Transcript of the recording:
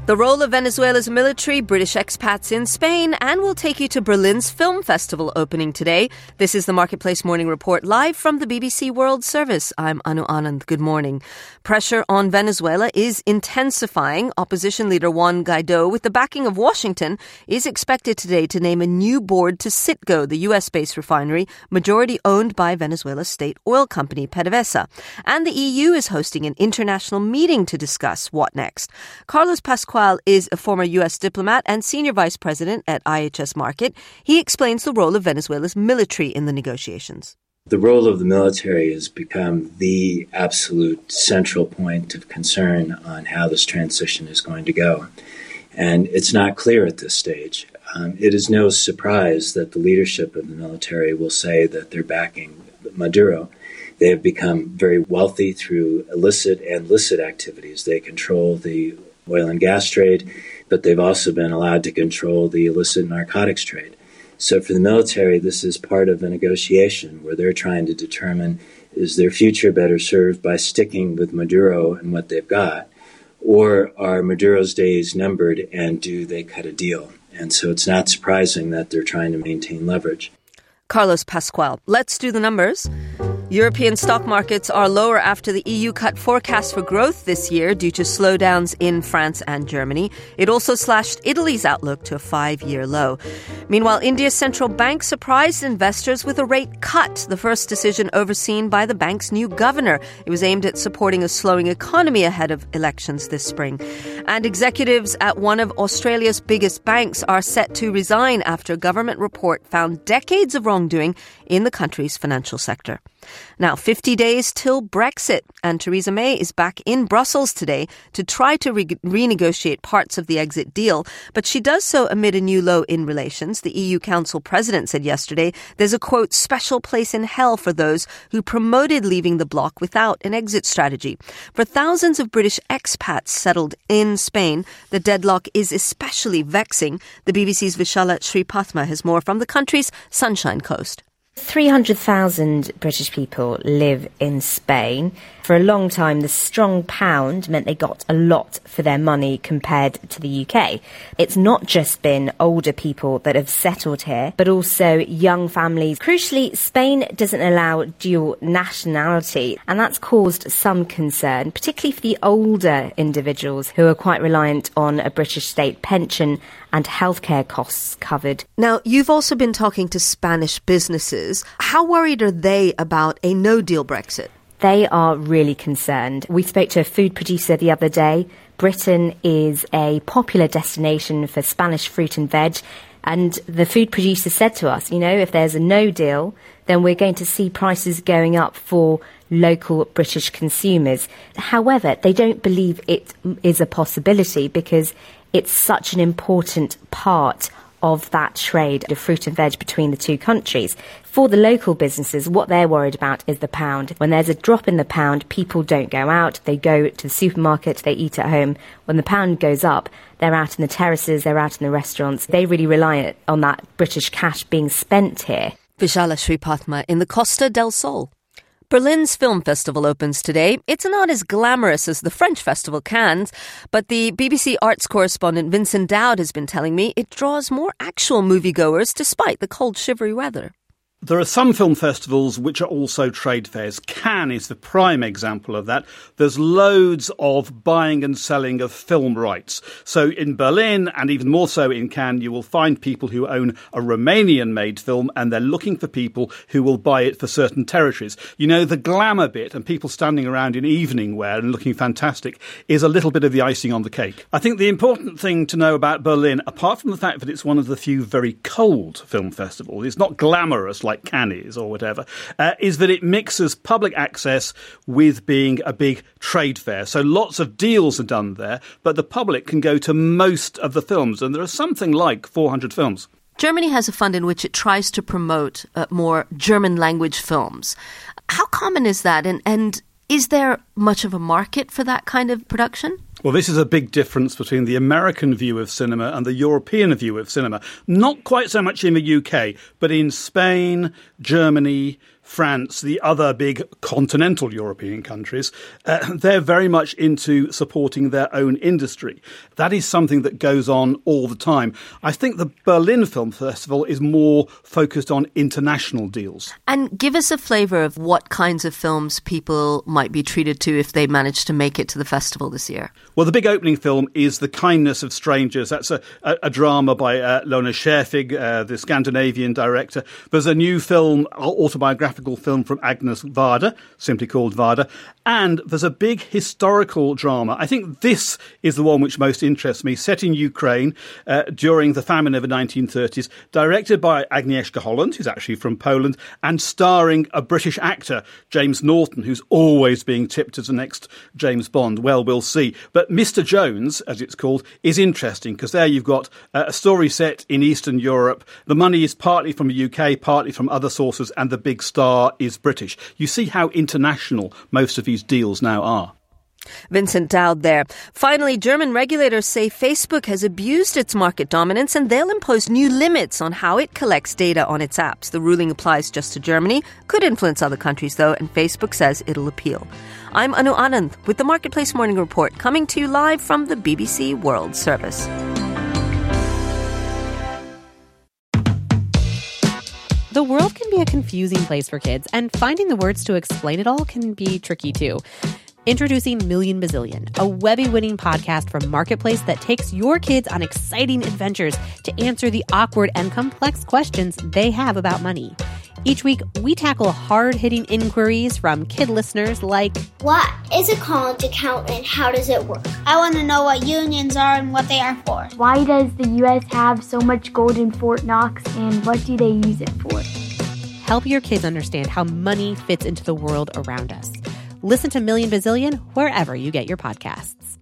The role of Venezuela's military, British expats in Spain, and we'll take you to Berlin's film festival opening today. This is the Marketplace Morning Report live from the BBC World Service. I'm Anu Anand. Good morning. Pressure on Venezuela is intensifying. Opposition leader Juan Guaido, with the backing of Washington, is expected today to name a new board to Citgo, the US-based refinery, majority owned by Venezuela's state oil company, PDVSA. And the EU is hosting an international meeting to discuss what next. Carlos Pascual is a former U.S. diplomat and senior vice president at IHS Markit. He explains the role of Venezuela's military in the negotiations. The role of the military has become the absolute central point of concern on how this transition is going to go. And it's not clear at this stage. It is no surprise that the leadership of the military will say that they're backing Maduro. They have become very wealthy through illicit and licit activities. They control the oil and gas trade, but they've also been allowed to control the illicit narcotics trade. So for the military, this is part of a negotiation where they're trying to determine, is their future better served by sticking with Maduro and what they've got, or are Maduro's days numbered and do they cut a deal? And so it's not surprising that they're trying to maintain leverage. Carlos Pascual. Let's do the numbers. European stock markets are lower after the EU cut forecasts for growth this year due to slowdowns in France and Germany. It also slashed Italy's outlook to a 5-year low. Meanwhile, India's central bank surprised investors with a rate cut, the first decision overseen by the bank's new governor. It was aimed at supporting a slowing economy ahead of elections this spring. And executives at one of Australia's biggest banks are set to resign after a government report found decades of wrongdoing in the country's financial sector. Now, 50 days till Brexit, and Theresa May is back in Brussels today to try to renegotiate parts of the exit deal, but she does so amid a new low in relations. The EU Council President said yesterday there's a, quote, special place in hell for those who promoted leaving the bloc without an exit strategy. For thousands of British expats settled in Spain, the deadlock is especially vexing. The BBC's Vishala Sripathma has more from the country's Sunshine Coast. 300,000 British people live in Spain. For a long time, the strong pound meant they got a lot for their money compared to the UK. It's not just been older people that have settled here, but also young families. Crucially, Spain doesn't allow dual nationality, and that's caused some concern, particularly for the older individuals who are quite reliant on a British state pension and healthcare costs covered. Now, you've also been talking to Spanish businesses. How worried are they about a no-deal Brexit? They are really concerned. We spoke to a food producer the other day. Britain is a popular destination for Spanish fruit and veg. And the food producer said to us, you know, if there's a no deal, then we're going to see prices going up for local British consumers. However, they don't believe it is a possibility because it's such an important part of that trade, the fruit and veg between the two countries. For the local businesses, what they're worried about is the pound. When there's a drop in the pound, people don't go out. They go to the supermarket, they eat at home. When the pound goes up, they're out in the terraces, they're out in the restaurants. They really rely on that British cash being spent here. Vishala Sripathma in the Costa del Sol. Berlin's film festival opens today. It's not as glamorous as the French festival Cannes, but the BBC arts correspondent Vincent Dowd has been telling me it draws more actual moviegoers despite the cold, shivery weather. There are some film festivals which are also trade fairs. Cannes is the prime example of that. There's loads of buying and selling of film rights. So in Berlin, and even more so in Cannes, you will find people who own a Romanian-made film and they're looking for people who will buy it for certain territories. You know, the glamour bit and people standing around in evening wear and looking fantastic is a little bit of the icing on the cake. I think the important thing to know about Berlin, apart from the fact that it's one of the few very cold film festivals, it's not glamorous like Cannes is or whatever, is that it mixes public access with being a big trade fair. So lots of deals are done there, but the public can go to most of the films, and there are something like 400 films. Germany has a fund in which it tries to promote more German language films. How common is that? And is there much of a market for that kind of production? Well, this is a big difference between the American view of cinema and the European view of cinema. Not quite so much in the UK, but in Spain, Germany, France, the other big continental European countries, they're very much into supporting their own industry. That is something that goes on all the time. I think the Berlin Film Festival is more focused on international deals. And give us a flavour of what kinds of films people might be treated to if they manage to make it to the festival this year. Well, the big opening film is The Kindness of Strangers. That's a drama by Lone Scherfig, the Scandinavian director. There's a new film, autobiographical film from Agnes Varda, simply called Varda. And there's a big historical drama. I think this is the one which most interests me, set in Ukraine during the famine of the 1930s, directed by Agnieszka Holland, who's actually from Poland, and starring a British actor, James Norton, who's always being tipped as the next James Bond. Well, we'll see. But Mr. Jones, as it's called, is interesting because there you've got a story set in Eastern Europe. The money is partly from the UK, partly from other sources, and the big star is British. You see how international most of these deals now are. Vincent Dowd there. Finally, German regulators say Facebook has abused its market dominance and they'll impose new limits on how it collects data on its apps. The ruling applies just to Germany, could influence other countries though, and Facebook says it'll appeal. I'm Anu Anand with the Marketplace Morning Report, coming to you live from the BBC World Service. The world can be a confusing place for kids, and finding the words to explain it all can be tricky too. Introducing Million Bazillion, a Webby-winning podcast from Marketplace that takes your kids on exciting adventures to answer the awkward and complex questions they have about money. Each week, we tackle hard-hitting inquiries from kid listeners like, what is a college account and how does it work? I want to know what unions are and what they are for. Why does the U.S. have so much gold in Fort Knox and what do they use it for? Help your kids understand how money fits into the world around us. Listen to Million Bazillion wherever you get your podcasts.